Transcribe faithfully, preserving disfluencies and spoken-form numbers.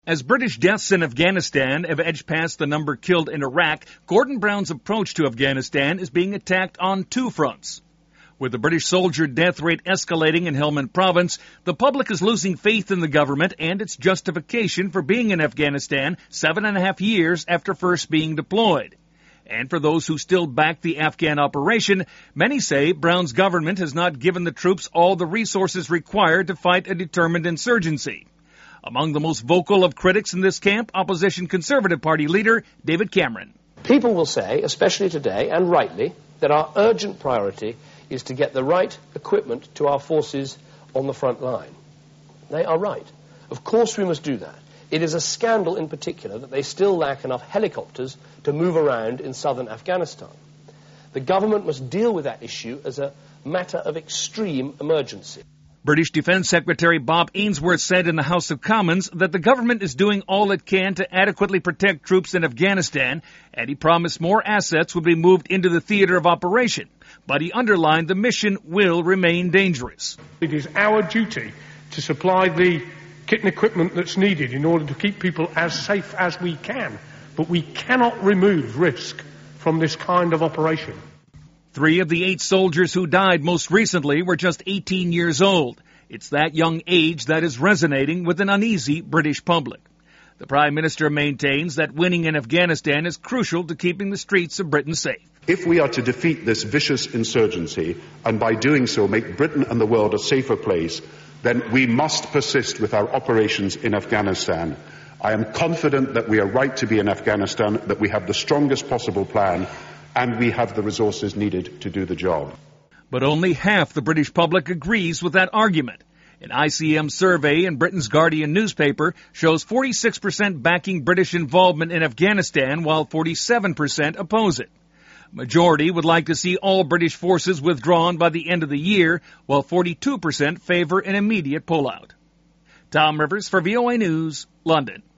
As British deaths in Afghanistan have edged past the number killed in Iraq, Gordon Brown's approach to Afghanistan is being attacked on two fronts. With the British soldier death rate escalating in Helmand Province, the public is losing faith in the government and its justification for being in Afghanistan seven and a half years after first being deployed. And for those who still back the Afghan operation, many say Brown's government has not given the troops all the resources required to fight a determined insurgency. Among the most vocal of critics in this camp, opposition Conservative Party leader David Cameron. People will say, especially today, and rightly, that our urgent priority is to get the right equipment to our forces on the front line. They are right. Of course we must do that. It is a scandal in particular that they still lack enough helicopters to move around in southern Afghanistan. The government must deal with that issue as a matter of extreme emergency. British Defence Secretary Bob Ainsworth said in the House of Commons that the government is doing all it can to adequately protect troops in Afghanistan, and he promised more assets would be moved into the theatre of operation. But he underlined the mission will remain dangerous. It is our duty to supply the kit and equipment that's needed in order to keep people as safe as we can, but we cannot remove risk from this kind of operation. Three of the eight soldiers who died most recently were just eighteen years old. It's that young age that is resonating with an uneasy British public. The Prime Minister maintains that winning in Afghanistan is crucial to keeping the streets of Britain safe. If we are to defeat this vicious insurgency, and by doing so make Britain and the world a safer place, then we must persist with our operations in Afghanistan. I am confident that we are right to be in Afghanistan, that we have the strongest possible plan, and we have the resources needed to do the job. But only half the British public agrees with that argument. An I C M survey in Britain's Guardian newspaper shows forty-six percent backing British involvement in Afghanistan, while forty-seven percent oppose it. Majority would like to see all British forces withdrawn by the end of the year, while forty-two percent favor an immediate pullout. Tom Rivers for V O A News, London.